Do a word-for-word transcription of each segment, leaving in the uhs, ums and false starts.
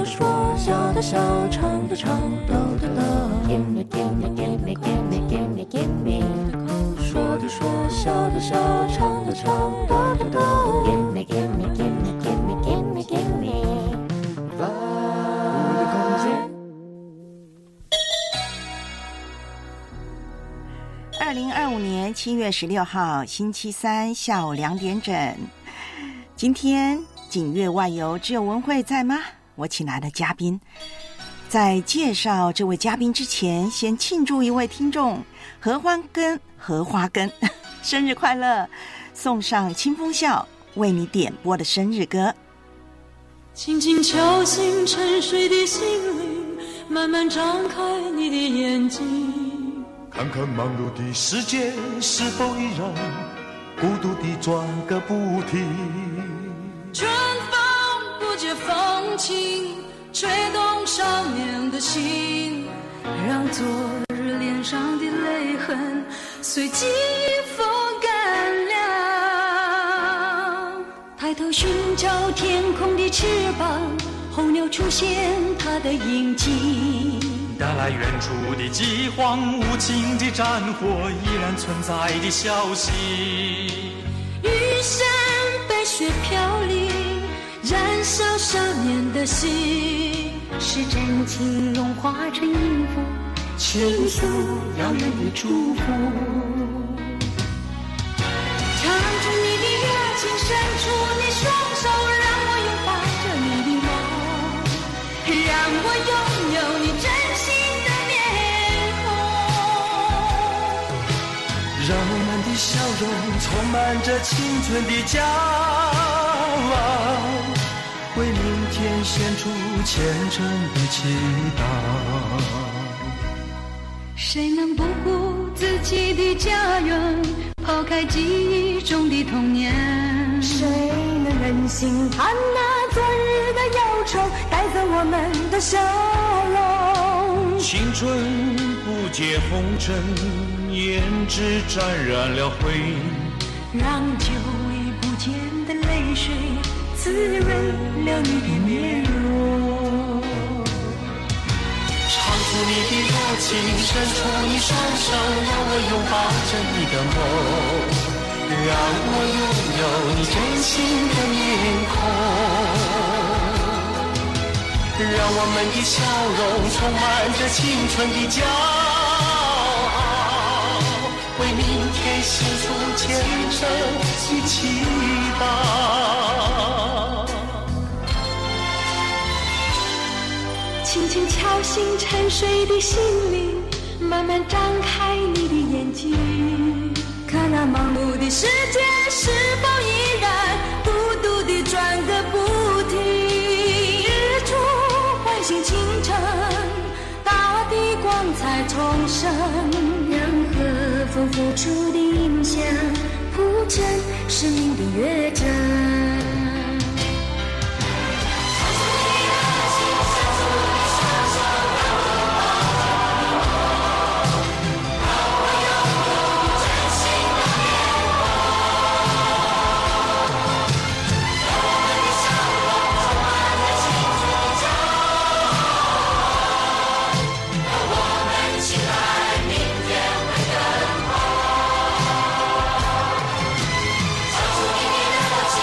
的说，笑的笑，唱的唱，抖的抖。Gimme, gimme, gimme, gimme, gimme, gimme。说的说，笑的笑，唱的唱，抖的抖。Gimme, gimme, gimme, gimme, gimme, gimme。我的空间。 二零二五年七月十六号星期三下午两点整，今天景岳外游只有文慧在吗？我请来的嘉宾，在介绍这位嘉宾之前，先庆祝一位听众何欢根何花根生日快乐，送上清风笑为你点播的生日歌。 轻轻敲醒沉睡的心灵，慢慢张开你的眼睛， 看看忙碌的世界是否依然孤独地转个不停。 春风不解风情，吹动少年的心，让昨日脸上的泪痕随季风干了。抬头寻找天空的翅膀，候鸟出现它的影迹， 带来远处的饥荒，无情的战火依然存在的消息。 玉山白雪飘零，燃烧少年的心， 是真情融化成音符，倾诉遥远的祝福。 唱出你的热情，伸出你双手，让我拥抱着你的梦，让我拥有你真心的面孔， 让我们的笑容充满着青春的骄傲，为明天献出虔诚的祈祷。 谁能不顾自己的家园，抛开记忆中的童年？ 谁能忍心看那昨日的忧愁带走我们的笑容？ 青春不解红尘，胭脂沾染了灰， 让久已不见的泪水滋润了你的面容。 唱出你的热情，伸出你双手，让我拥抱着你的梦，让我拥有你真心的面孔，让我们的笑容充满着青春的骄傲，为明天献出虔诚的祈祷。 轻轻敲醒沉睡的心灵，慢慢张开你的眼睛，看那忙碌的世界是否依然孤独地转个不停。日出唤醒清晨，大地光彩重生， 让和风付出的影响铺成生命的乐章。 唱出你的热情，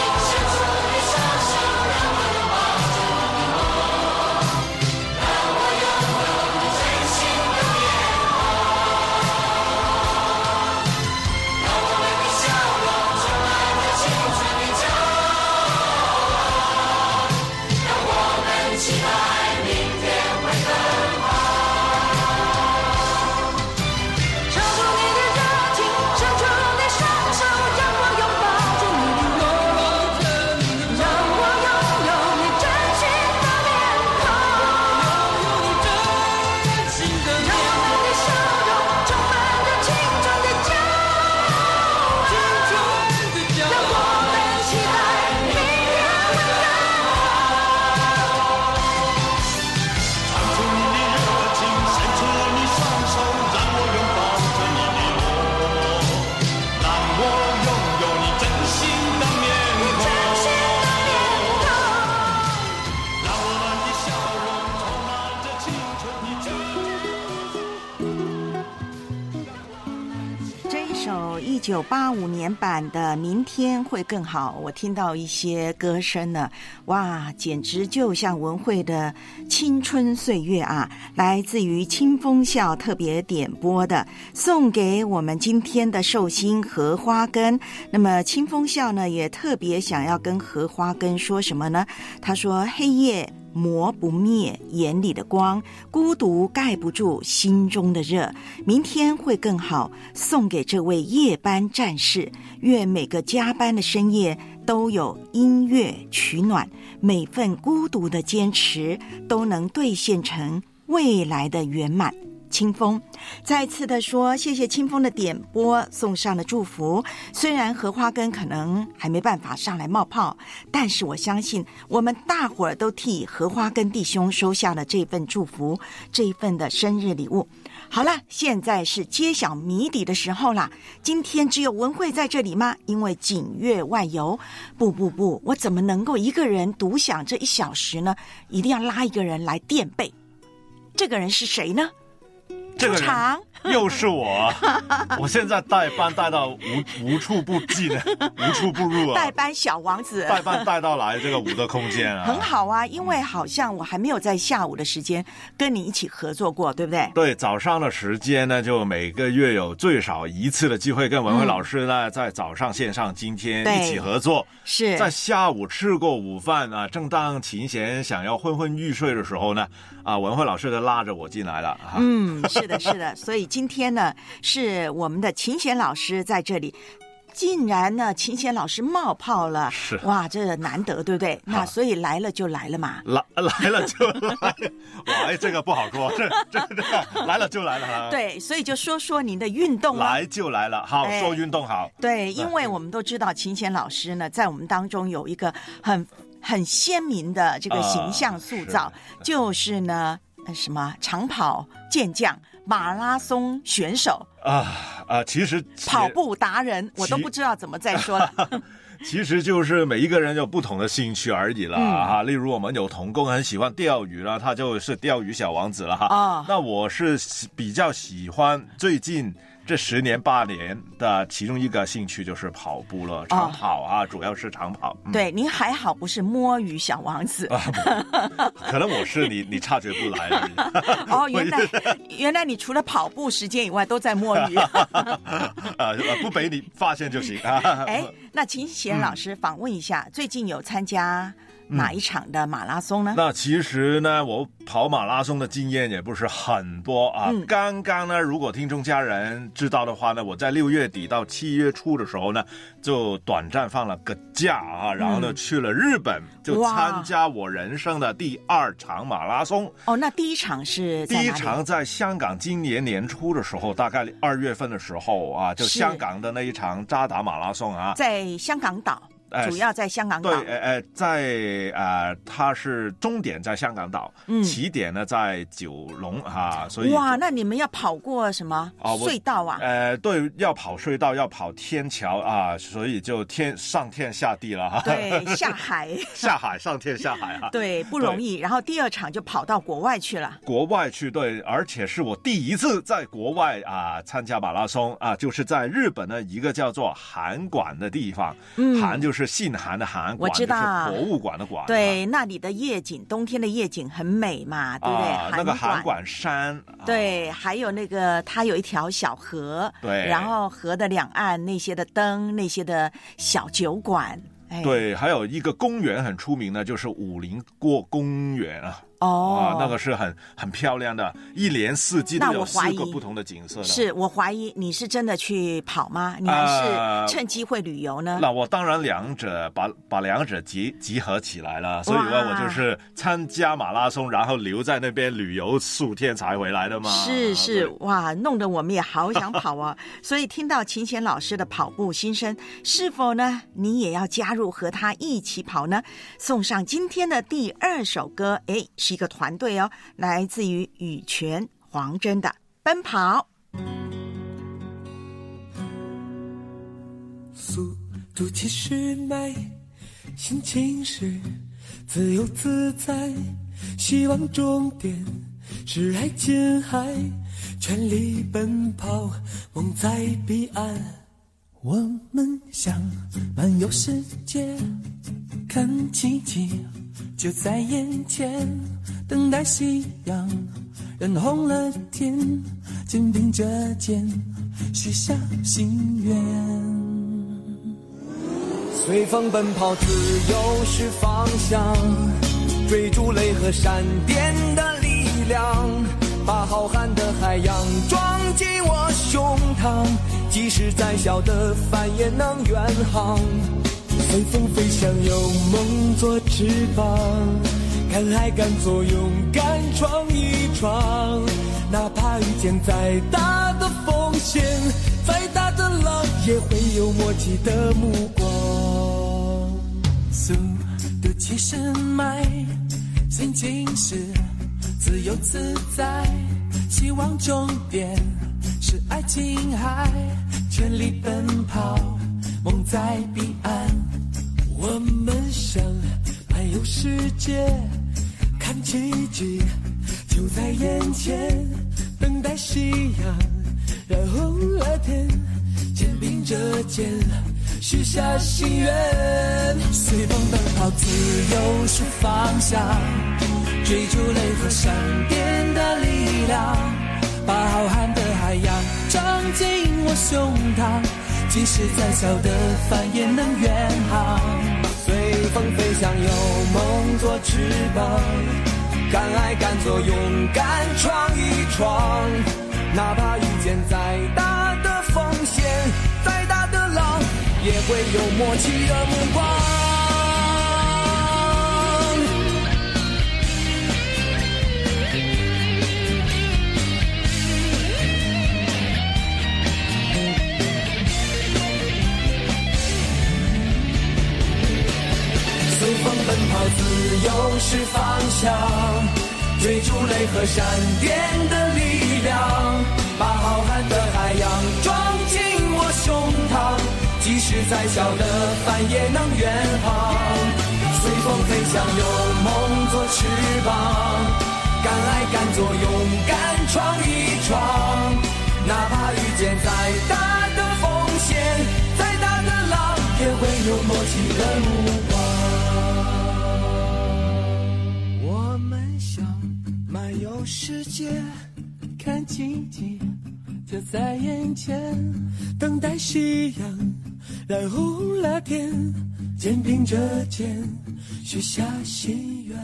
九八五年版的《明天会更好》，我听到一些歌声呢，哇，简直就像文慧的青春岁月啊！来自于清风笑特别点播的，送给我们今天的寿星荷花根。那么清风笑呢，也特别想要跟荷花根说什么呢？他说：黑夜磨不灭眼里的光，孤独盖不住心中的热，明天会更好，送给这位夜班战士，愿每个加班的深夜都有音乐取暖，每份孤独的坚持都能兑现成未来的圆满。清风再次的说，谢谢清风的点播，送上了祝福。虽然荷花根可能还没办法上来冒泡，但是我相信我们大伙儿都替荷花根弟兄收下了这份祝福，这一份的生日礼物。好了，现在是揭晓谜底的时候啦。今天只有文慧在这里吗？因为锦月外游。不不不，我怎么能够一个人独享这一小时呢？一定要拉一个人来垫背。这个人是谁呢？ 这个人又是我，我现在代班带到无无处不进，无处不入啊！ 代班小王子， 代班带到来这个五的空间啊， 很好啊，因为好像我还没有在下午的时间跟你一起合作过，对不对？ 对，早上的时间呢，就每个月有最少一次的机会跟文慧老师呢，嗯、在早上线上今天一起合作。 是在下午吃过午饭啊，正当琴弦想要昏昏欲睡的时候呢，啊，文慧老师就拉着我进来了。啊、 嗯，是的，是的，所以今天呢，是我们的琴弦老师在这里。竟然呢，琴弦老师冒泡了， 是哇，这难得，对不对？那所以来了就来了嘛， 来来了就来，哇，哎，这个不好说，这这这来了就来了， 对，所以就说说您的运动了， 来就来了，好、哎、说运动好， 对，因为我们都知道琴弦老师呢，在我们当中有一个很很鲜明的这个形象塑造，呃、是就是呢，呃，什么长跑健将。马拉松选手啊啊，其实跑步达人，我都不知道怎么再说了。 其实就是每一个人有不同的兴趣而已了、嗯、啊。例如我们有同工很喜欢钓鱼了，他就是钓鱼小王子了哈。哦，那我是比较喜欢最近这十年八年的其中一个兴趣就是跑步了，长跑啊，哦、主要是长跑。 嗯、对，您还好不是摸鱼小王子， 啊、可能我是你，你察觉不来而已。 哦，原来原来你除了跑步时间以外都在摸鱼。 啊，不被你发现就行。 哎，那琴弦老师访问一下，嗯、最近有参加哪一场的马拉松呢？ 嗯、那其实呢，我跑马拉松的经验也不是很多啊。嗯、刚刚呢，如果听众家人知道的话呢，我在六月底到七月初的时候呢，就短暂放了个假啊，然后呢、嗯、去了日本，就参加我人生的第二场马拉松。 哦，那第一场是在哪里？ 第一场在香港，今年年初的时候，大概二月份的时候啊，就香港的那一场渣打马拉松啊， 在香港岛。主要在香港岛， 对，呃，在呃，它是终点在香港岛，嗯，起点呢在九龙啊，所以哇，那你们要跑过什么隧道啊？ 呃，对，要跑隧道，要跑天桥啊，所以就天上天下地了哈。 对，下海， 下海，上天下海啊， 对，不容易。然后第二场就跑到国外去了， 国外去，对，而且是我第一次在国外啊参加马拉松啊，就是在日本的一个叫做函馆的地方，嗯，函就是。是信函的函， 我知道， 博物馆的馆。 对，那里的夜景，冬天的夜景很美嘛，对不对？ 啊、那个函馆山。 对，啊、还有那个，它有一条小河， 对， 然后河的两岸那些的灯，那些的小酒馆。哎、 对，还有一个公园很出名的，就是武林过公园啊。 哦， 啊，那个是很很漂亮的，一年四季都有四个不同的景色的。 是我怀疑你是真的去跑吗？你还是趁机会旅游呢？ 呃、那我当然两者把把两者集集合起来了，所以呢，我就是参加马拉松，然后留在那边旅游数天才回来的嘛。 是是，哇，弄得我们也好想跑啊！所以听到琴弦老师的跑步心声，是否呢？你也要加入和他一起跑呢？送上今天的第二首歌，哎。一个团队哦，来自于羽泉黄真的奔跑。 速度七十迈，心情是自由自在，希望终点是爱琴海，全力奔跑，梦在彼岸。 我们想漫游世界，看奇迹就在眼前，等待夕阳染红了天，肩并着肩许下心愿。随风奔跑，自由是方向，追逐雷和闪电的力量，把浩瀚的海洋装进我胸膛，即使再小的帆也能远航。随风飞翔，有梦做翅膀，敢爱敢做，勇敢闯一闯，哪怕遇见再大的风险，再大的浪，也会有默契的目光。速度七十迈，心情是自由自在，希望终点是爱琴海，全力奔跑，梦在彼岸。我们想漫游世界，看奇迹就在眼前，等待夕阳染红了天，肩并着肩许下心愿。随风奔跑，自由是方向，追逐雷和闪电的力量，把浩瀚的海洋装进我胸膛，即使再小的帆也能远航。随风飞翔，有梦做翅膀，敢爱敢做，勇敢闯一闯，哪怕遇见再大的风险，再大的浪，也会有默契的目光。随风奔跑，自由是方向，追逐雷和闪电的力量，把浩瀚的海洋装进我胸膛，即使再小的帆也能远航。随风飞翔，有梦做翅膀，敢爱敢做，勇敢闯一闯，哪怕遇见再大的风险，再大的浪，也会有默契的目光。我们想漫游世界，看奇迹就在眼前，等待夕阳染红了天，肩并着肩许下心愿。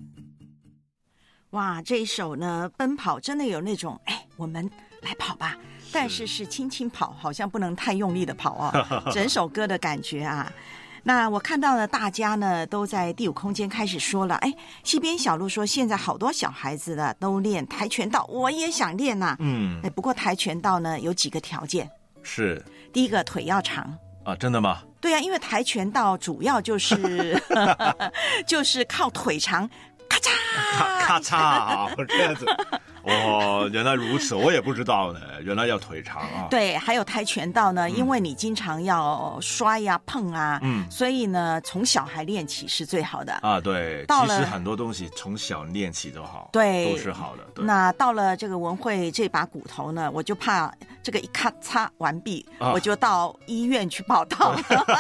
哇，这一首呢，奔跑真的有那种，哎，我们来跑吧，但是是轻轻跑，好像不能太用力的跑哦，整首歌的感觉啊。那我看到了大家呢都在第五空间开始说了，哎，西边小路说现在好多小孩子呢都练跆拳道，我也想练呐、啊。嗯，哎，不过跆拳道呢有几个条件， 是第一个腿要长啊，真的吗？ 对啊，因为跆拳道主要就是就是靠腿长，咔嚓咔咔嚓这样子。哦，原来如此，我也不知道呢。原来要腿长啊。 对，还有跆拳道呢，嗯、因为你经常要摔呀、碰啊，嗯，所以呢，从小孩练起是最好的啊。对，其实很多东西从小练起都好， 对， 都是好的。对， 那到了这个文慧这把骨头呢，我就怕这个一咔嚓完毕，啊、我就到医院去报道。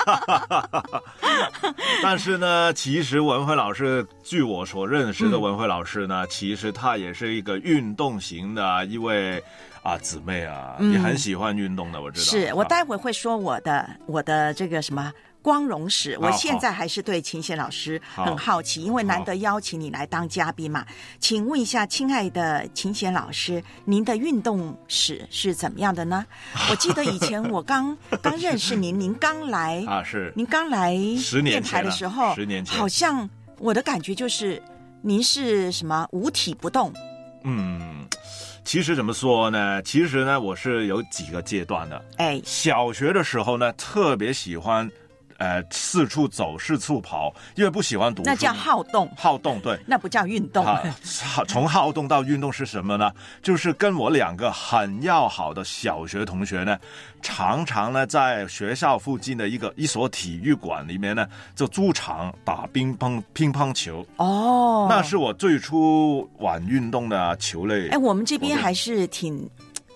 但是呢，其实文慧老师，据我所认识的文慧老师呢，嗯、其实她也是一个运动型的一位啊姊妹啊，嗯、也很喜欢运动的，我知道。 是我待会会说我的我的这个什么光荣史，我现在还是对琴弦老师很好奇，因为难得邀请你来当嘉宾嘛。请问一下，亲爱的琴弦老师，您的运动史是怎么样的呢？我记得以前我刚刚认识您，您刚来啊，是您刚来电台的时候， 十年前， 好像我的感觉就是您是什么五体不动。 嗯，其实怎么说呢？其实呢，我是有几个阶段的。 哎， 小学的时候呢，特别喜欢。呃，四处走，四处跑，因为不喜欢读书。 那叫好动， 好动，对， 那不叫运动。 啊、从好动到运动是什么呢？就是跟我两个很要好的小学同学呢，常常呢在学校附近的一个一所体育馆里面呢，就租场打乒乓乒乓球。 哦， 那是我最初玩运动的球类。 哎，我们这边还是挺。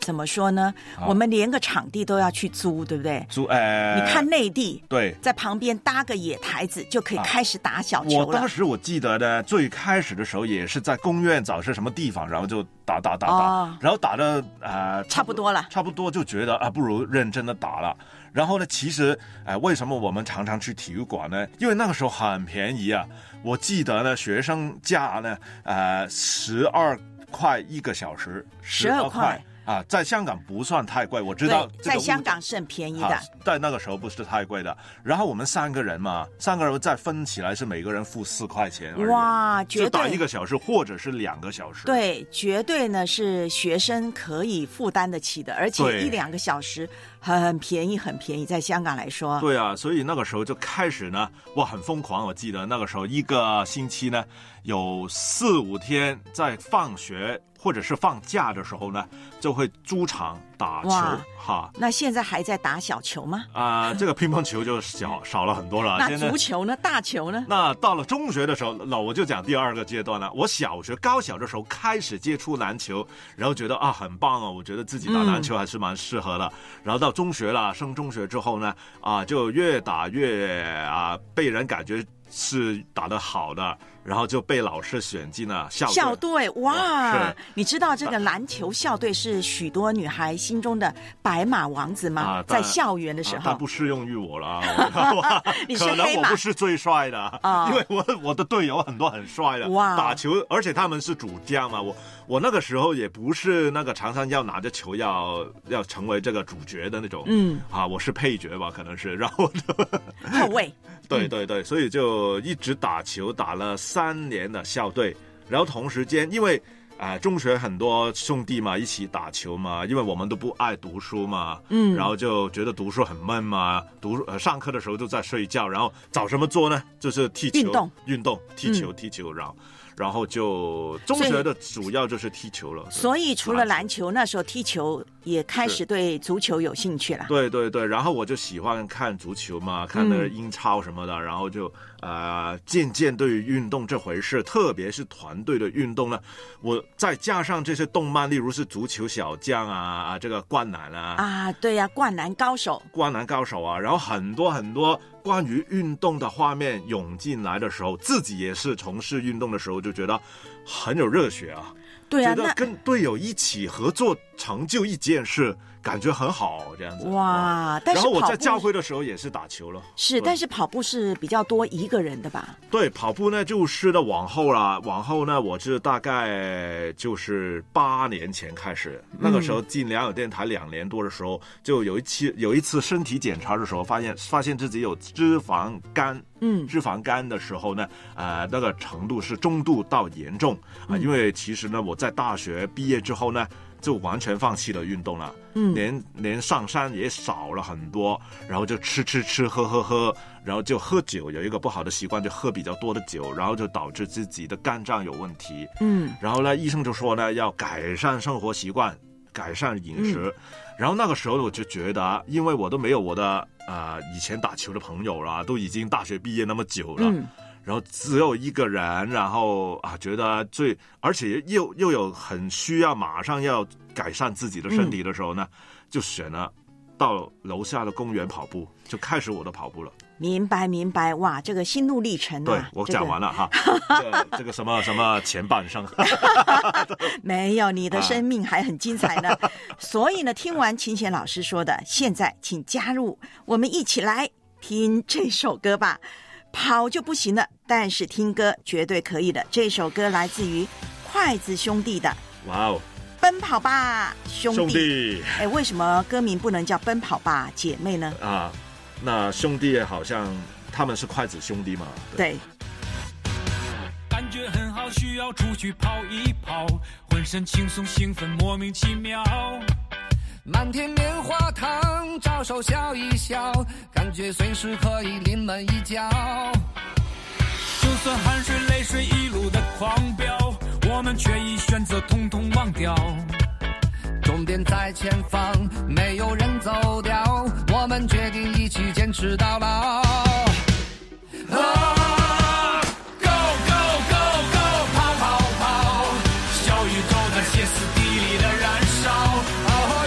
怎么说呢？我们连个场地都要去租，对不对？ 租呃， 你看内地， 对， 在旁边搭个野台子就可以开始打小球了。 我当时我记得呢，最开始的时候也是在公园找是什么地方，然后就打打打打， 哦、 然后打的呃差不多了， 差不多就觉得啊，不如认真的打了。然后呢，其实呃，为什么我们常常去体育馆呢？因为那个时候很便宜啊。我记得呢，学生价呢，呃，十二块一个小时， 十二块。 啊，在香港不算太贵，我知道这个在香港是很便宜的、啊， 在那个时候不是太贵的。然后我们三个人嘛，三个人再分起来是每个人付四块钱而已， 哇，绝对就打一个小时或者是两个小时， 对，绝对呢是学生可以负担得起的，而且一两个小时很便宜，很便宜，在香港来说。 对啊，所以那个时候就开始呢，哇，很疯狂。我记得那个时候一个星期呢，有四五天在放学或者是放假的时候呢，就会租场打球哈。 那现在还在打小球吗？ 啊、呃，这个乒乓球就少少了很多了。 那足球呢？大球呢？ 那到了中学的时候，那我就讲第二个阶段了。我小学高小的时候开始接触篮球，然后觉得啊很棒哦，我觉得自己打篮球还是蛮适合的。嗯、然后到中学了，升中学之后呢，啊就越打越啊被人感觉是打得好的。然后就被老师选进了校队。 校队哇！你知道这个篮球校队是许多女孩心中的白马王子吗？ 啊、 在校园的时候， 但、啊、不适用于我了。我你是黑马， 可能我不是最帅的啊， 因为我我的队友很多很帅的， 哇！ 打球，而且他们是主将嘛。我我那个时候也不是那个常常要拿着球要要成为这个主角的那种， 嗯啊，我是配角吧，可能是，然后后卫。 对对对，所以就一直打球，打了三年的校队，然后同时间因为啊、呃、中学很多兄弟嘛一起打球嘛，因为我们都不爱读书嘛， 嗯， 然后就觉得读书很闷嘛，读呃上课的时候就在睡觉，然后找什么做呢？就是踢球、 运动、 运动、踢球、嗯、踢球，然后。然后就中学的主要就是踢球了， 所以除了篮球，那时候踢球也开始对足球有兴趣了。 对对对，然后我就喜欢看足球嘛，看那个英超什么的，嗯、然后就呃渐渐对于运动这回事，特别是团队的运动呢，我再加上这些动漫，例如是足球小将啊啊，这个灌篮啊啊，对呀、啊，灌篮高手， 灌篮高手啊，然后很多很多。关于运动的画面涌进来的时候，自己也是从事运动的时候，就觉得很有热血啊。 对啊， 觉得跟队友一起合作成就一件事，感觉很好，这样子。 哇！但是然后我在教会的时候也是打球了。 是，但是跑步是比较多一个人的吧？ 对，跑步呢就是的往后啦，往后呢我是大概就是八年前开始，嗯、那个时候进良友电台两年多的时候，就有一次有一次身体检查的时候，发现发现自己有脂肪肝。 嗯， 脂肪肝的时候呢，呃，那个程度是中度到严重啊、呃嗯。因为其实呢，我在大学毕业之后呢，就完全放弃了运动了， 嗯， 连连上山也少了很多，然后就吃吃吃，喝喝喝，然后就喝酒，有一个不好的习惯，就喝比较多的酒，然后就导致自己的肝脏有问题， 嗯， 然后呢，医生就说呢，要改善生活习惯，改善饮食。嗯，然后那个时候我就觉得，因为我都没有我的啊、呃、以前打球的朋友了，都已经大学毕业那么久了， 嗯、 然后只有一个人，然后啊觉得最，而且又又有很需要马上要改善自己的身体的时候呢，嗯、就选了到楼下的公园跑步，就开始我的跑步了。 明白明白，哇，这个心路历程啊！ 对，我讲完了、这个、哈，这这个什么什么前半生， 没有，你的生命还很精彩呢。啊、所以呢，听完琴弦老师说的，现在请加入我们一起来听这首歌吧。跑就不行了，但是听歌绝对可以的。这首歌来自于筷子兄弟的。 哇哦！ 奔跑吧，兄弟！ 兄弟， 哎，为什么歌名不能叫奔跑吧姐妹呢？ 啊。那兄弟好像他们是筷子兄弟嘛？ 对。 感觉很好，需要出去跑一跑，浑身轻松兴奋，莫名其妙。 满天棉花糖，招手笑一笑，感觉随时可以临门一脚。 就算汗水泪水一路的狂飙，我们却已选择统统忘掉。 终点在前方，没有人走掉，我们决定一起坚持到老。 啊 Go go go go 跑跑跑，小宇宙那歇斯底里的燃烧。哦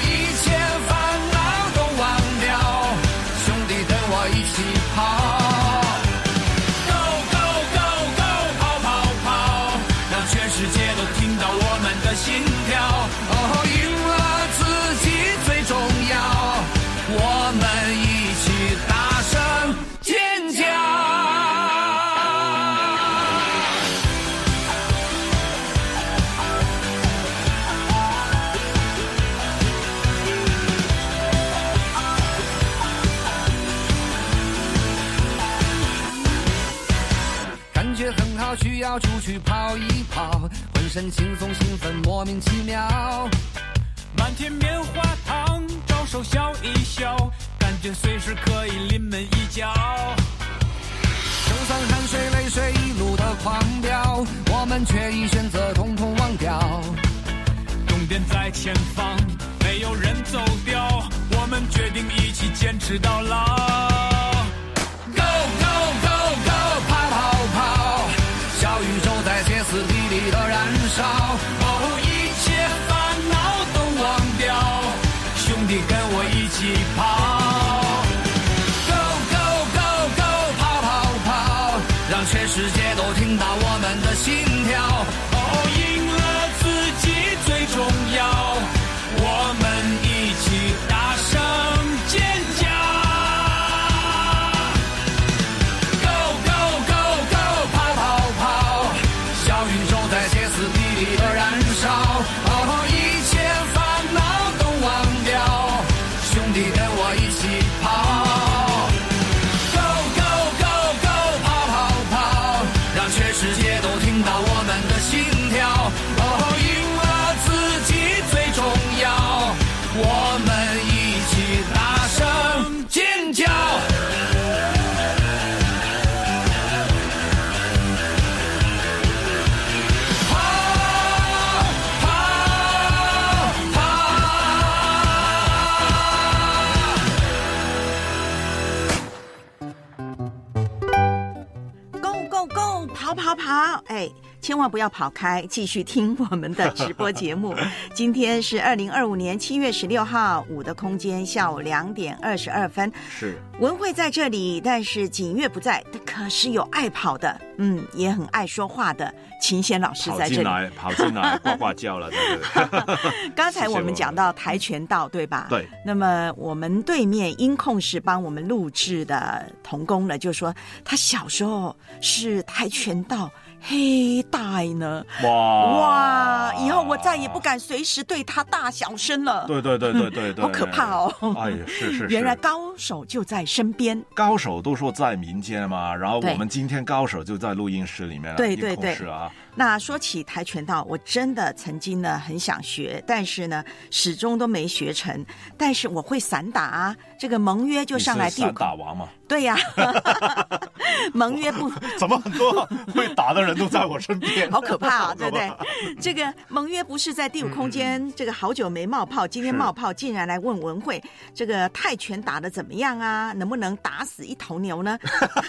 觉很好，需要出去跑一跑，浑身轻松兴奋，莫名其妙。 满天棉花糖，招手笑一笑，感觉随时可以临门一脚。 就算汗水泪水一路的狂飙，我们却已选择统统忘掉。 终点在前方，没有人走掉，我们决定一起坚持到老。 Go go go go， 跑跑跑，小宇宙在歇斯底里的燃烧。哦，一切烦恼都忘掉，兄弟跟我一起跑。让全世界都听到我们的心跳， 哦，赢了自己最重要，我们一起大声尖叫。 Go go go go， 跑跑跑，小宇宙在歇斯底里的燃烧，哦，一切烦恼都忘掉，兄弟跟我一起跑。世界都听到我们的心跳，哦，赢了自己最重要，我们一起大声尖叫。跑跑跑 ，Go Go Go， 跑跑跑，哎。千万不要跑开，继续听我们的直播节目。今天是二零二五年七月十六号，五的空间下午两点二十二分。 是文慧在这里，但是景月不在。可是有爱跑的，嗯，也很爱说话的秦贤老师在这里。 跑进来，跑进来，呱呱叫了，对不对？ 刚才我们讲到跆拳道，对吧？ 对。 那么我们对面音控室帮我们录制的童工呢，就说他小时候是跆拳道黑带呢， 哇哇！以后我再也不敢随时对他大小声了。 对对对对对对， 好可怕哦！ 哎呀，是是是， 原来高手就在身边。 高手都说在民间嘛，然后我们今天高手就在录音室里面了。 对对对， 是啊。 那说起跆拳道，我真的曾经呢很想学，但是呢始终都没学成。但是我会散打啊，这个盟约就上来第五。 散打王嘛。 对呀、啊，盟约不怎么很多会打的人都在我身边， 好可怕啊，对不对？这个盟约不是在第五空间，嗯、这个好久没冒泡，今天冒泡，竟然来问文慧，这个泰拳打得怎么样啊？能不能打死一头牛呢？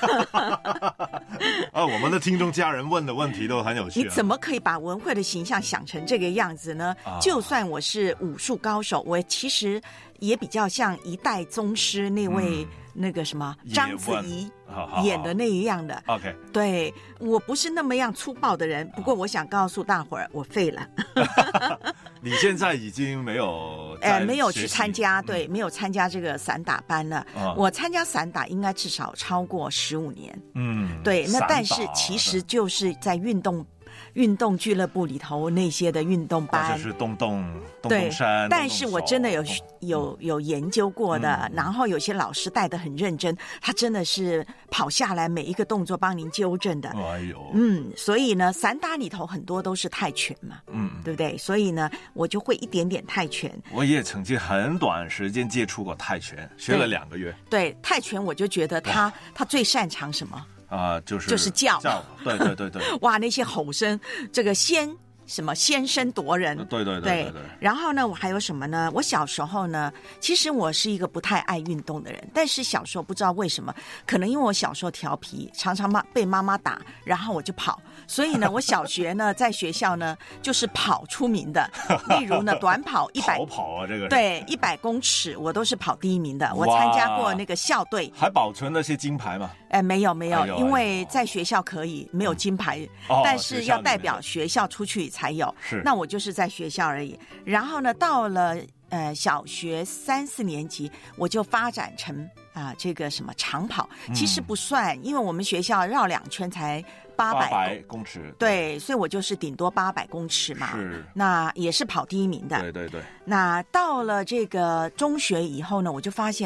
啊，我们的听众家人问的问题都很有趣、啊。 你怎么可以把文慧的形象想成这个样子呢？啊、就算我是武术高手，我其实也比较像一代宗师那位、嗯。那个什么章子怡演的那一样的 ，OK， 对，我不是那么样粗暴的人，不过我想告诉大伙儿，我废了。 你现在已经没有哎、呃，没有去参加，对，没有参加这个散打班了。嗯、我参加散打应该至少超过十五年。嗯，对，那但是其实就是在运动。运动俱乐部里头那些的运动班， 就是动动动动山， 但是我真的有有有研究过的、嗯，然后有些老师带得很认真，他真的是跑下来每一个动作帮您纠正的。 哎呦， 嗯，所以呢，散打里头很多都是泰拳嘛，嗯，对不对？所以呢，我就会一点点泰拳。 我也曾经很短时间接触过泰拳，学了两个月。 对，泰拳我就觉得他他最擅长什么？ 啊、呃，就是就是叫， 叫，对对对对， 哇，那些吼声，这个先什么先声夺人， 对对对对 对, 对。 然后呢，我还有什么呢？我小时候呢，其实我是一个不太爱运动的人，但是小时候不知道为什么，可能因为我小时候调皮，常常妈被妈妈打，然后我就跑，所以呢，我小学呢，在学校呢，就是跑出名的。例如呢，短跑一百跑跑啊，这个对一百公尺，我都是跑第一名的。我参加过那个校队， 还保存那些金牌吗？ 哎，没有没有、 哎， 因为在学校可以没有金牌， 嗯、 但是要代表学校出去才有。 是， 那我就是在学校而已。然后呢，到了呃小学三四年级，我就发展成啊、呃、这个什么长跑，其实不算，嗯、因为我们学校绕两圈才八百公尺， 对，所以我就是顶多八百公尺嘛。 是， 那也是跑第一名的。 对对对。 那到了这个中学以后呢，我就发现，哎，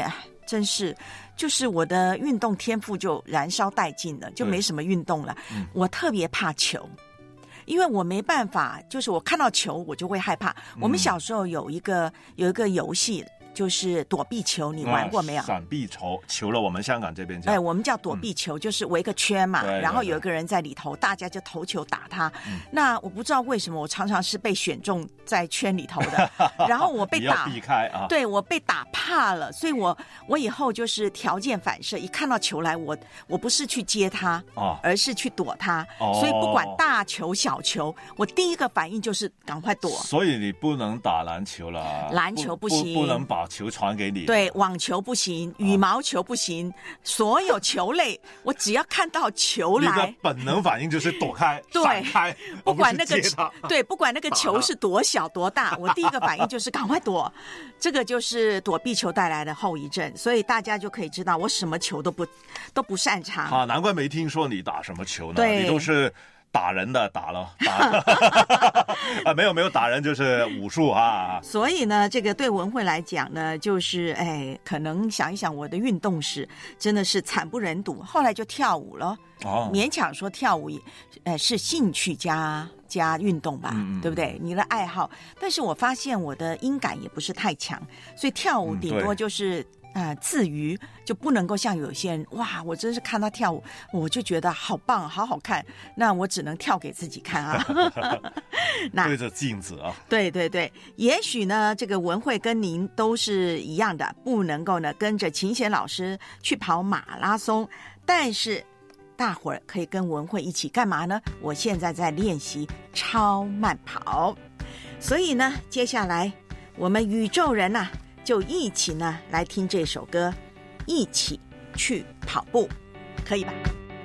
真是，就是我的运动天赋就燃烧殆尽了，就没什么运动了。嗯、我特别怕球。因为我没办法，就是我看到球我就会害怕。嗯、我们小时候有一个有一个游戏，就是躲避球，你玩过没有？ 闪避球球了，我们香港这边叫。 哎，我们叫躲避球，嗯、就是围个圈嘛， 对对对， 然后有一个人在里头，大家就投球打他。嗯、那我不知道为什么，我常常是被选中在圈里头的，然后我被打， 你要避开啊！ 对，我被打怕了，所以我我以后就是条件反射，一看到球来，我我不是去接他，哦、而是去躲他。哦、所以不管大球小球，我第一个反应就是赶快躲。 所以你不能打篮球了， 篮球不行， 不, 不能把球传给你。 对，网球不行，羽毛球不行，哦、所有球类，我只要看到球来， 你的本能反应就是躲开，闪开， 不管那个对，不管那个球是多小多大，我第一个反应就是赶快躲。这个就是躲避球带来的后遗症，所以大家就可以知道我什么球都不都不擅长。 啊，难怪没听说你打什么球呢？ 对， 你都是打人的，打了打了啊，没有没有打人就是武术啊。 所以呢，这个对文慧来讲呢，就是哎，可能想一想我的运动史真的是惨不忍睹。后来就跳舞了，哦，勉强说跳舞，呃，是兴趣加加运动吧，嗯、对不对？你的爱好，但是我发现我的音感也不是太强，所以跳舞顶多就是。嗯呃，自娱就不能够像有些人，哇，我真是看他跳舞，我就觉得好棒，好好看。那我只能跳给自己看啊。 那对着镜子啊。 对对对，也许呢，这个文慧跟您都是一样的，不能够呢跟着琴弦老师去跑马拉松，但是大伙儿可以跟文慧一起干嘛呢？我现在在练习超慢跑，所以呢，接下来我们宇宙人呐、啊。就一起呢来听这首歌，一起去跑步，可以吧？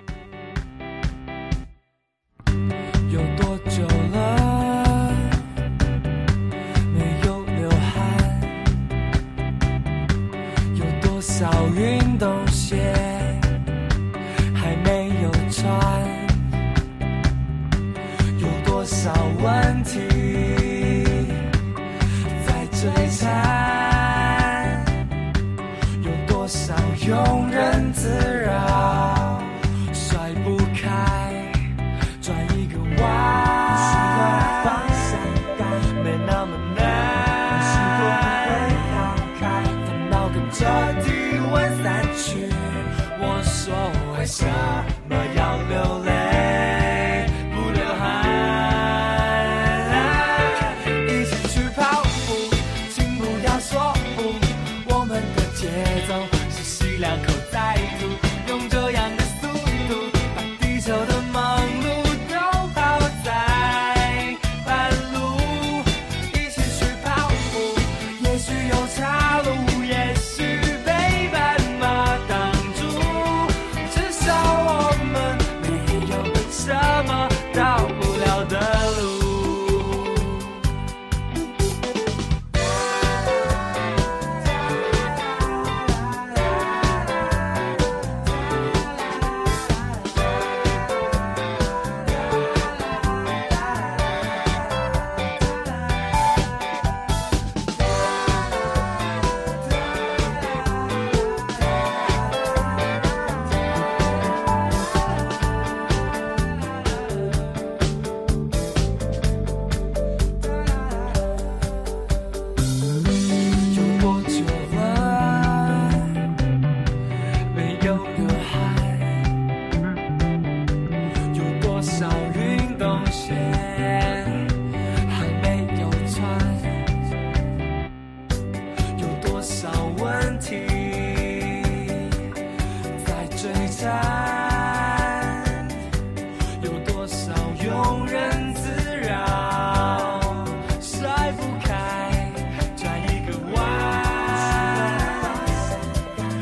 有多久了没有流汗？有多少运动鞋还没有穿？有多少问题在追缠？庸人自扰，甩不开，转一个弯，方向感没那么难，烦恼跟着体温散去。我说为什么要流泪不流汗？一起去跑步，请不要说不，我们的节奏。两口在吐，用这样的速度，把地球的忙碌都抛在半路。一起去跑步，也许有岔路，也许被斑马挡住，至少我们没有什么到不了的路。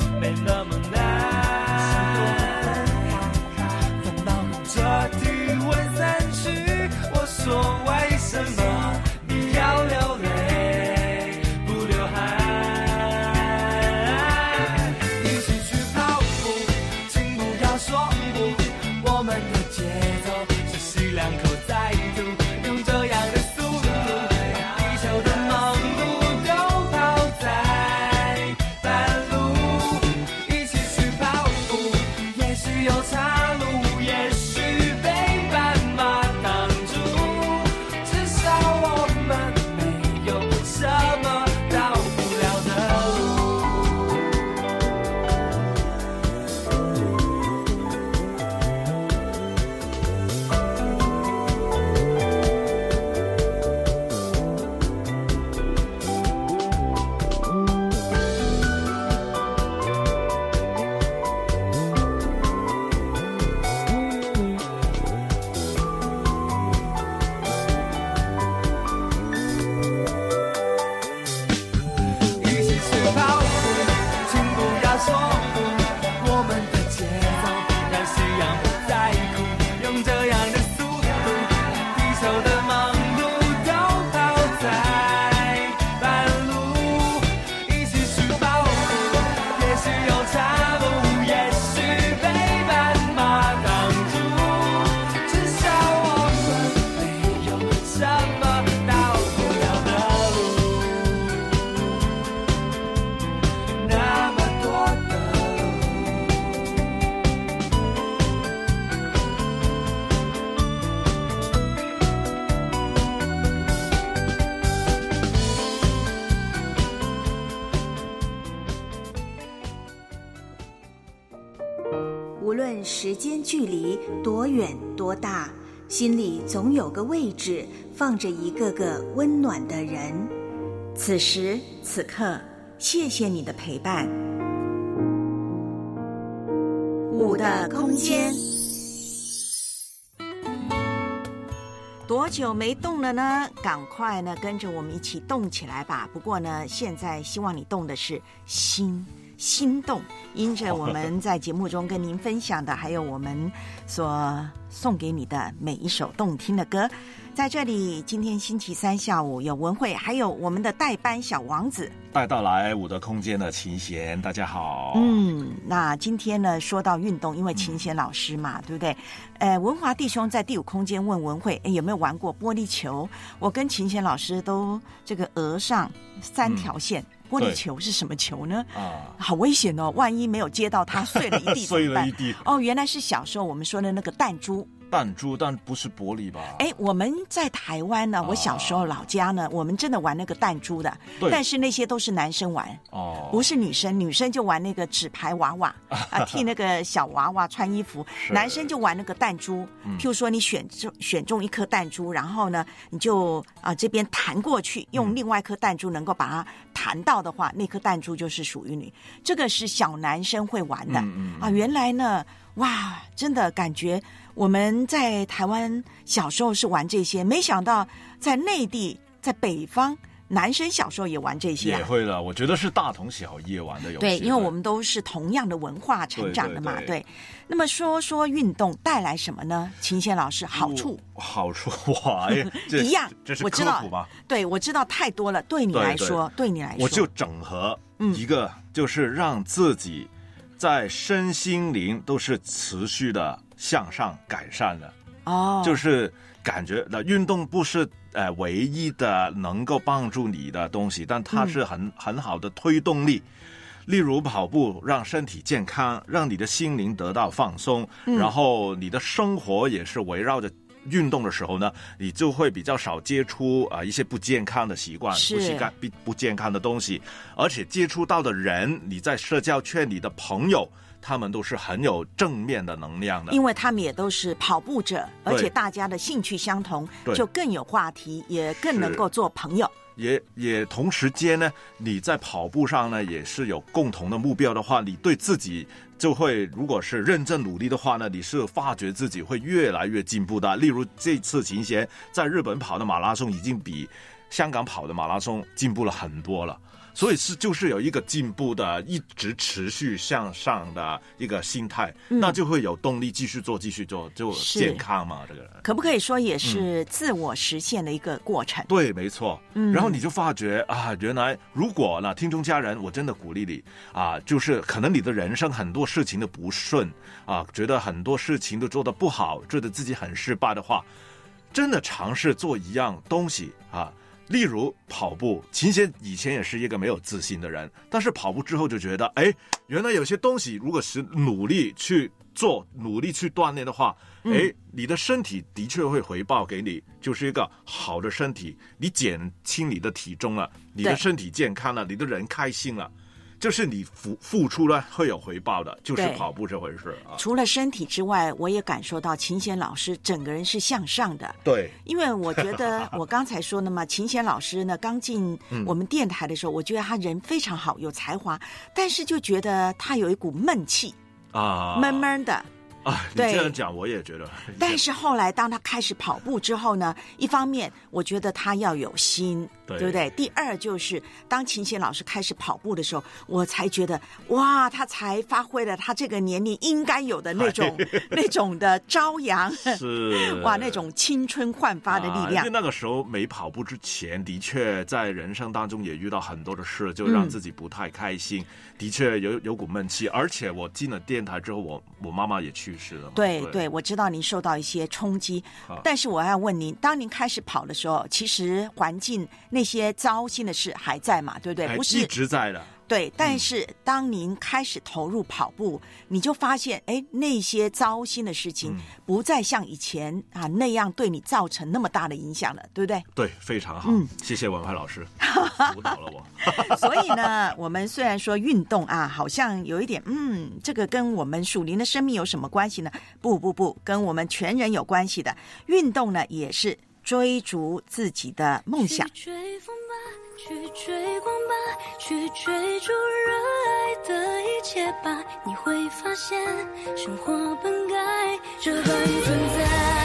这体温论时间距离多远多大，心里总有个位置放着一个个温暖的人。此时此刻，谢谢你的陪伴。五的空间。 多久没动了呢？赶快呢跟着我们一起动起来吧。不过呢，现在希望你动的是心心动，因着我们在节目中跟您分享的，还有我们所送给你的每一首动听的歌。在这里，今天星期三下午有文慧，还有我们的代班小王子带到来五的空间的琴弦，大家好。 嗯，那今天呢，说到运动，因为琴弦老师嘛，嗯、对不对？呃，文华弟兄在第五空间问文慧，有没有玩过玻璃球？我跟琴弦老师都这个额上三条线。嗯，玻璃球是什么球呢？啊，好危险哦！万一没有接到它，碎了一地碎了一地。 哦，原来是小时候我们说的那个弹珠。 弹珠，但不是玻璃吧？ 哎，我们在台湾呢，我小时候老家呢，啊、我们真的玩那个弹珠的，但是那些都是男生玩，哦，不是女生，女生就玩那个纸牌娃娃啊，替那个小娃娃穿衣服，男生就玩那个弹珠。嗯、譬如说你选中选中一颗弹珠，然后呢，你就啊这边弹过去，用另外一颗弹珠能够把它弹到的话，那颗弹珠就是属于你。这个是小男生会玩的、嗯嗯、啊，原来呢。哇，真的感觉我们在台湾小时候是玩这些，没想到在内地，在北方，男生小时候也玩这些、啊， 也会了。我觉得是大同小异玩的游戏。 对，因为我们都是同样的文化成长的嘛。对, 对, 对。那么说说运动带来什么呢？琴弦老师，好处？ 好处哇，哎， 一样， 这是科普吗？ 对，我知道太多了。对你来说， 对, 对, 对你来说， 我就整合一个，嗯、就是让自己。在身心灵都是持续的向上改善的哦，就是感觉那运动不是呃唯一的能够帮助你的东西，但它是很、嗯、很好的推动力。例如跑步让身体健康，让你的心灵得到放松，嗯、然后你的生活也是围绕着。运动的时候呢，你就会比较少接触啊、呃、一些不健康的习惯、不习惯、不不健康的东西，而且接触到的人，你在社交圈里的朋友，他们都是很有正面的能量的， 因为他们也都是跑步者，而且大家的兴趣相同，就更有话题，也更能够做朋友。 也也同时间呢，你在跑步上呢也是有共同的目标的话，你对自己就会，如果是认真努力的话呢，你是发觉自己会越来越进步的。例如这次琴弦在日本跑的马拉松已经比香港跑的马拉松进步了很多了。所以是就是有一个进步的，一直持续向上的一个心态，嗯、那就会有动力继续做，继续做，就健康嘛。这个人可不可以说也是自我实现的一个过程？ 嗯、对，没错。嗯，然后你就发觉啊，原来如果呢，听众家人，我真的鼓励你啊，就是可能你的人生很多事情都不顺啊，觉得很多事情都做得不好，觉得自己很失败的话，真的尝试做一样东西啊。例如跑步，琴弦以前也是一个没有自信的人，但是跑步之后就觉得，哎，原来有些东西如果是努力去做，努力去锻炼的话，哎，你的身体的确会回报给你，就是一个好的身体，你减轻你的体重了，你的身体健康了，你的人开心了。就是你付付出了会有回报的，就是跑步这回事啊。 除了身体之外，我也感受到琴弦老师整个人是向上的。 对， 因为我觉得我刚才说的嘛，琴弦老师呢刚进我们电台的时候，嗯、我觉得他人非常好，有才华，但是就觉得他有一股闷气啊，闷闷的。 啊，你这样讲我也觉得。 但是后来当他开始跑步之后呢，一方面我觉得他要有心， 对, 对不对？第二就是当琴弦老师开始跑步的时候，我才觉得哇，他才发挥了他这个年龄应该有的那种那种的朝阳，是哇，那种青春焕发的力量。 啊、因为那个时候没跑步之前，的确在人生当中也遇到很多的事，就让自己不太开心，嗯、的确有有股闷气。而且我进了电台之后，我我妈妈也去世了。 对 对, 对，我知道您受到一些冲击，但是我要问您，当您开始跑的时候，其实环境那些糟心的事还在嘛？对不对？不是一直在的。 对，但是当您开始投入跑步，你就发现，哎，那些糟心的事情不再像以前啊那样对你造成那么大的影响了，对不对？ 对，非常好，嗯，谢谢文慧老师辅导了我。 所以呢，我们虽然说运动啊，好像有一点，嗯，这个跟我们属灵的生命有什么关系呢？不不不，跟我们全人有关系的。运动呢，也是追逐自己的梦想。 去追风吧，去追光吧，去追逐热爱的一切吧，你会发现生活本该这般存在。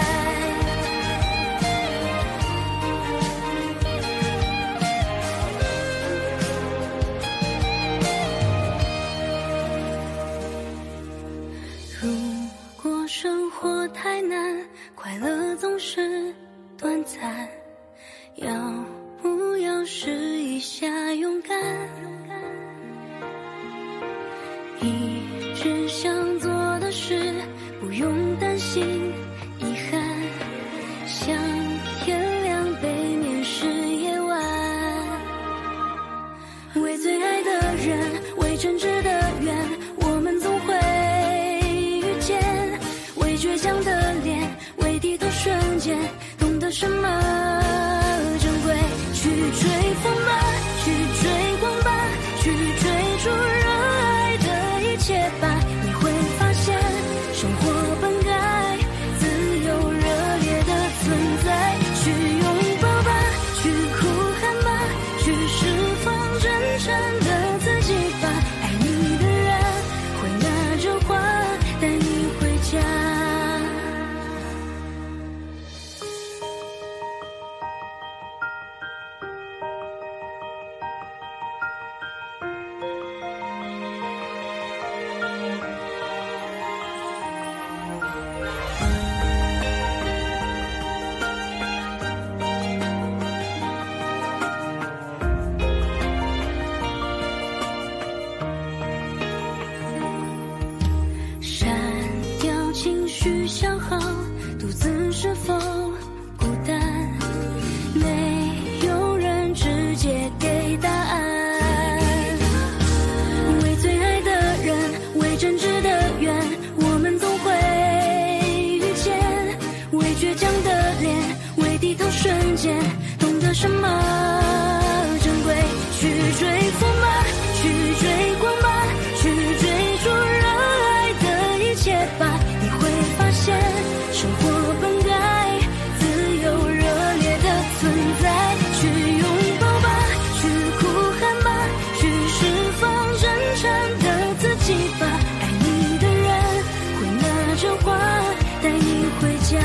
如果生活太难，快乐总是短暂，要不要试一下勇敢？一直想做的事，不用担心遗憾。像天亮背面是夜晚，为最爱的人，为真挚的缘，我们总会遇见。为倔强的脸，为低头瞬间，懂得什么珍贵。去追风吧，去追光吧，去追逐热爱的一切吧，你会发现生活本该自由热烈的存在。去拥抱吧，去哭喊吧，去释放真诚的自己吧，爱你的人会拿着花带你回家。删掉情绪消耗，独自是否孤单？没有人直接给答案。为最爱的人，为真挚的缘，我们总会遇见。为倔强的脸，为低头瞬间，懂得什么珍贵。去追风吧，去追光吧，去追逐热爱的一切吧，你会发现生活本该自由热烈的存在。去拥抱吧，去哭喊吧，去释放真诚的自己吧，爱你的人会拿着花带你回家。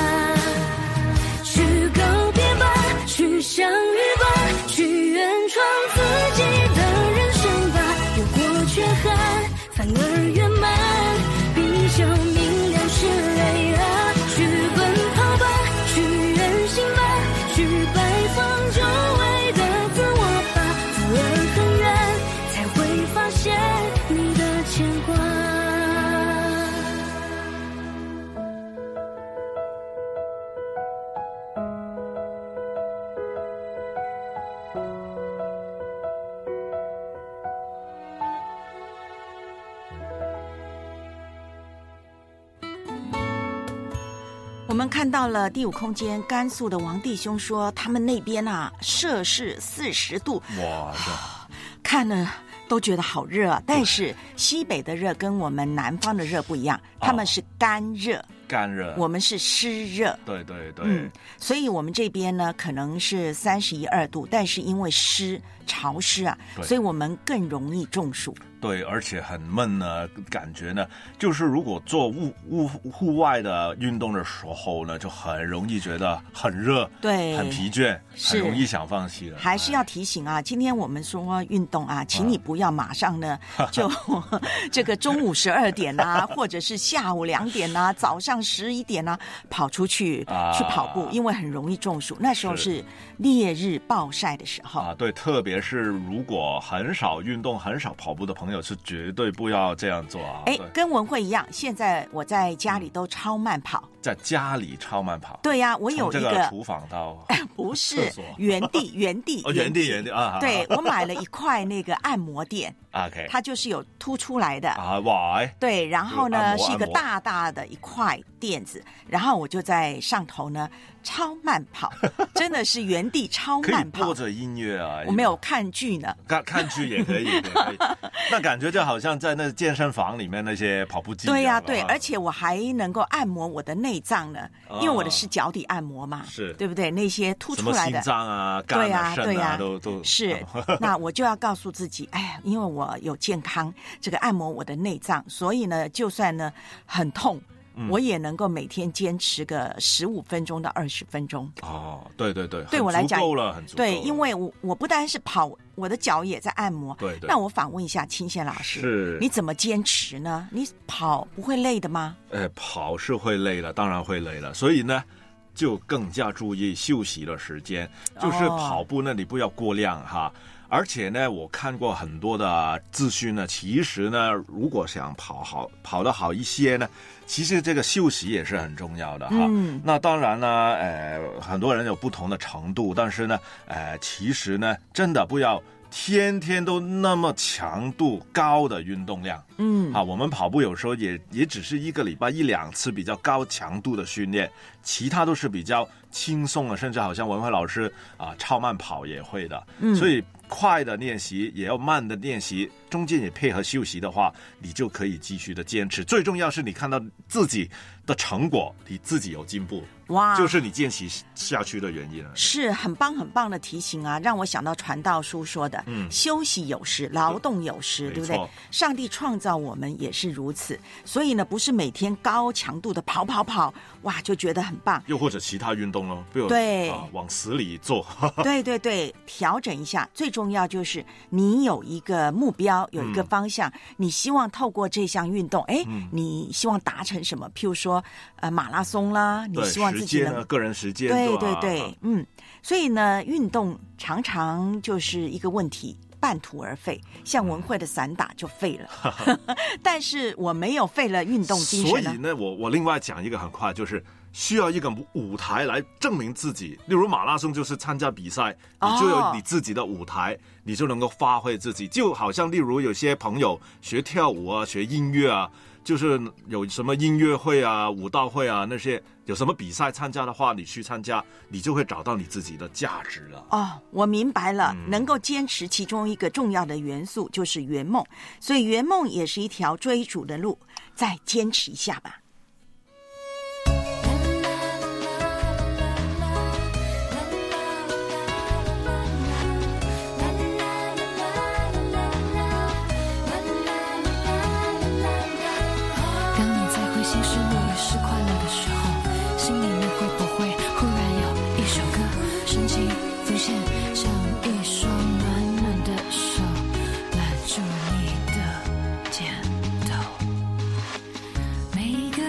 去告别吧，去相遇吧，去原创自己的人生吧，有过缺憾反而圆满，比较明亮是泪啊。去奔跑吧，去远行吧，去拜访久违的自我吧，走了很远才会发现你的牵挂。 我们看到了第五空间，甘肃的王弟兄说，他们那边啊摄氏四十度， 哇， 看了都觉得好热啊。但是西北的热跟我们南方的热不一样，他们是干热。 干热， 我们是湿热， 对对对， 嗯，所以我们这边呢可能是三十一二度，但是因为湿潮湿啊，所以我们更容易中暑。 对，而且很闷呢，感觉呢，就是如果做户户户外的运动的时候呢，就很容易觉得很热， 对， 很疲倦，很容易想放弃了。 还是要提醒啊，今天我们说运动啊，请你不要马上呢、啊、就这个中午十二点啊，或者是下午两点啊，早上十一点啊，跑出去、啊、去跑步，因为很容易中暑。那时候是烈日暴晒的时候啊，对，特别是如果很少运动、很少跑步的朋友，是绝对不要这样做啊。 哎，跟文慧一样，现在我在家里都超慢跑。 在家里超慢跑。 对呀、啊，我有一个从这个厨房到不是原地原地哦，原地原地啊！ 对，我买了一块那个按摩垫 ，OK， 它就是有凸出来的啊，哇！ 对，然后呢是一个按摩大大的一块垫子，然后我就在上头呢超慢跑，真的是原地超慢跑。 可以播着音乐啊！ 我没有看剧呢， 看看剧也可以，也可以。那感觉就好像在那健身房里面那些跑步机。 对呀、啊，对，而且我还能够按摩我的内脏呢，因为我的是脚底按摩嘛， 是对不对？那些凸出来的什么心脏啊、肝啊、肾啊， 对呀、啊， 都都是。那我就要告诉自己，哎呀，因为我有健康，这个按摩我的内脏，所以呢，就算呢很痛。我也能够每天坚持个十五分钟到二十分钟。 哦，对对对， 对我来讲够了，很足够了。 对，因为我我不单是跑，我的脚也在按摩。 对对。 那我反问一下清贤老师， 是你怎么坚持呢？你跑不会累的吗？ 呃，跑是会累的，当然会累了。所以呢，就更加注意休息的时间，就是跑步呢，你不要过量哈。而且呢，我看过很多的资讯呢，其实呢，如果想跑好跑得好一些呢，其实这个休息也是很重要的哈。嗯、那当然呢，呃，很多人有不同的程度，但是呢，呃，其实呢，真的不要天天都那么强度高的运动量。嗯，啊，我们跑步有时候也也只是一个礼拜一两次比较高强度的训练，其他都是比较轻松的，甚至好像文慧老师啊，超慢跑也会的。嗯，所以快的练习也要慢的练习，中间也配合休息的话，你就可以继续的坚持。最重要是你看到自己的成果，你自己有进步，哇，就是你坚持下去的原因了。 是很棒很棒的提醒啊，让我想到传道书说的，嗯，休息有时，劳动有时，对不对？上帝创造我们也是如此，所以呢，不是每天高强度的跑跑跑，哇，就觉得很棒。 又或者其他运动咯，不有对、 啊，往死里做。 对对对，调整一下，最重要就是你有一个目标，有一个方向，嗯、你希望透过这项运动，哎、嗯，你希望达成什么？譬如说，呃，马拉松啦，你希望自己能个人时间， 对对对，啊、嗯，所以呢，运动常常就是一个问题。半途而废，像文慧的散打就废了，但是我没有废了运动精神。 所以呢，我我另外讲一个很快，就是需要一个舞台来证明自己。例如马拉松就是参加比赛，你就有你自己的舞台，哦、你就能够发挥自己。就好像例如有些朋友学跳舞啊，学音乐啊。就是有什么音乐会啊、舞蹈会啊，那些有什么比赛参加的话，你去参加，你就会找到你自己的价值了。 哦，我明白了，嗯、能够坚持其中一个重要的元素就是圆梦，所以圆梦也是一条追逐的路，再坚持一下吧。 每个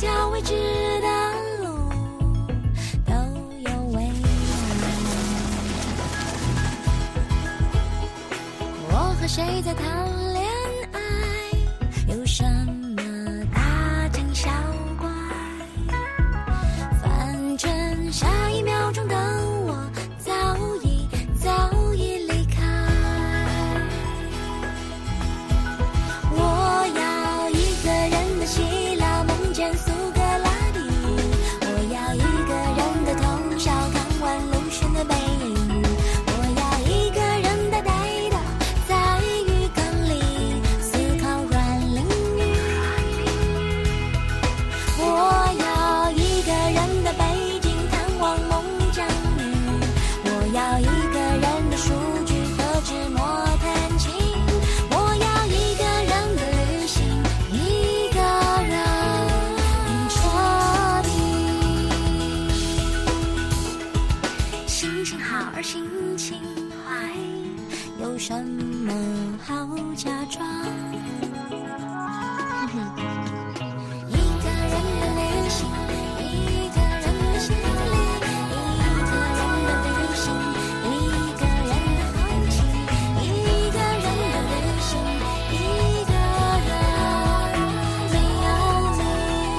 条未知的路都有未来。我和谁在谈恋爱？有什么大惊小怪？反正下一秒钟的我早已早已离开。我要一个人的希腊梦见苏格拉底，我要一个人的通宵看完龙旋的背影，我要一个人的呆倒在浴缸里思考软淋雨，我要一个人的北京探望孟姜女，我要一个人的数据和纸墨弹琴，我要一个人的旅行，一个人彻底。心情好而心情坏，有什么好假装？一个人的旅行，一个人的心里，一个人的旅行，一个人的好奇，一个人的旅行，一个人没有你，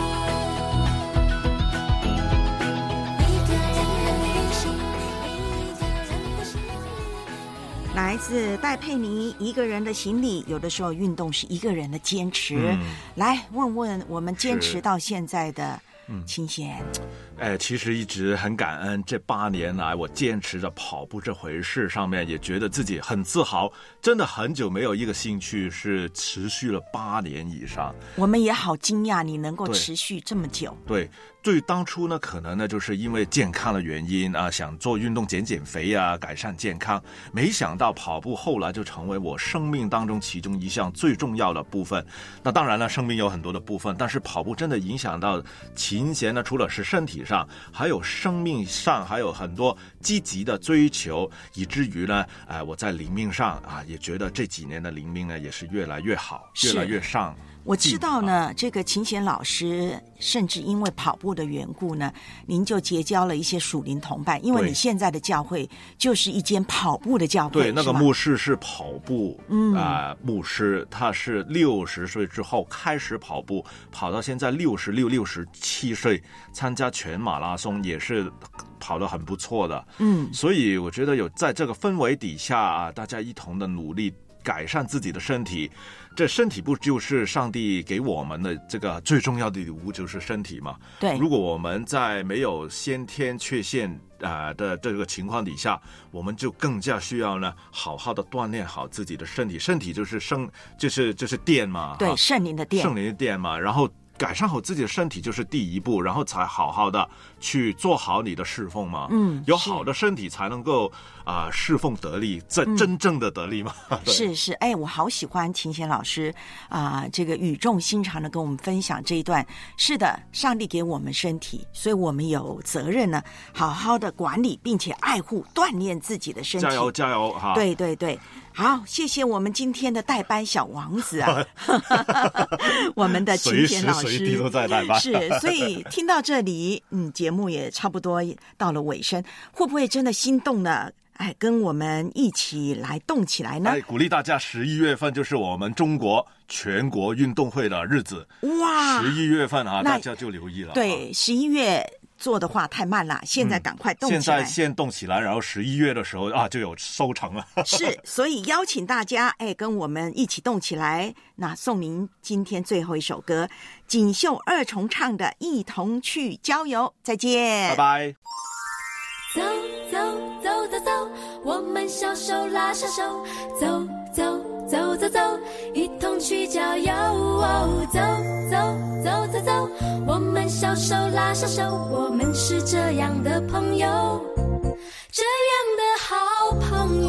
一个人的旅行，一个人的心里。 来自戴佩妮一个人的行李，有的时候运动是一个人的坚持。 嗯来问问我们坚持是到现在的清贤。 哎，其实一直很感恩，这八年来我坚持着跑步这回事上面，也觉得自己很自豪。真的很久没有一个兴趣是持续了八年以上。 我们也好惊讶你能够对持续这么久。 对，最当初呢，可能呢就是因为健康的原因啊，想做运动减减肥啊，改善健康。没想到跑步后来就成为我生命当中其中一项最重要的部分。那当然了，生命有很多的部分，但是跑步真的影响到琴弦呢，除了是身体上，还有生命上，还有很多积极的追求，以至于呢，呃，我在灵命上啊，也觉得这几年的灵命呢，也是越来越好， 是越来越上。 我知道呢，这个琴弦老师甚至因为跑步的缘故呢，您就结交了一些属灵同伴，因为对你现在的教会就是一间跑步的教会。 对，那个是吗牧师是跑步， 嗯啊、呃，牧师他是六十岁之后开始跑步，跑到现在六十六、六十七岁，参加全马拉松也是跑得很不错的。 嗯， 所以我觉得有在这个氛围底下啊，大家一同的努力改善自己的身体。这身体不就是上帝给我们的这个最重要的礼物，就是身体嘛？ 对。 如果我们在没有先天缺陷啊、呃、的这个情况底下，我们就更加需要呢，好好的锻炼好自己的身体。身体就是生，就是就是电嘛， 对，圣灵的电， 圣灵的电嘛，然后。改善好自己的身体就是第一步，然后才好好的去做好你的侍奉嘛。 嗯， 有好的身体才能够啊、呃、侍奉得力，这、嗯、真正的得力嘛。 是是，哎，我好喜欢琴弦老师啊、呃，这个语重心长的跟我们分享这一段。是的，上帝给我们身体，所以我们有责任呢，好好的管理并且爱护、锻炼自己的身体。 加油加油哈！ 对对对。好，谢谢我们今天的代班小王子啊，我们的琴弦老师随时随地都在代班。 是，所以听到这里，嗯，节目也差不多到了尾声，会不会真的心动呢？哎，跟我们一起来动起来呢！ 哎，鼓励大家，十一月份就是我们中国全国运动会的日子。 哇， 十一月份啊，大家就留意了。 对，十一月。做的话太慢了，现在赶快动起来。 嗯、现在先动起来，然后十一月的时候啊，就有收成了。 是，所以邀请大家，哎，跟我们一起动起来。那送您今天最后一首歌，锦绣二重唱的《一同去郊游》。再见， 拜拜。 走走走走走，我们小手拉小手，走走走走走，一同去郊游。哦、走走走走走，我们小手拉小手，我们是这样的朋友，这样的好朋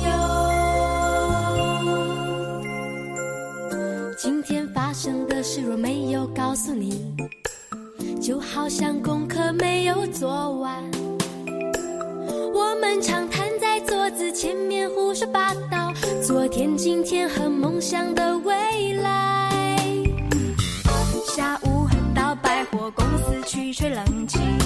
友。今天发生的事若没有告诉你，就好像功课没有做完。我们常瘫在桌子前面胡说八道，昨天、今天和梦想的未来。下午到百货公司情。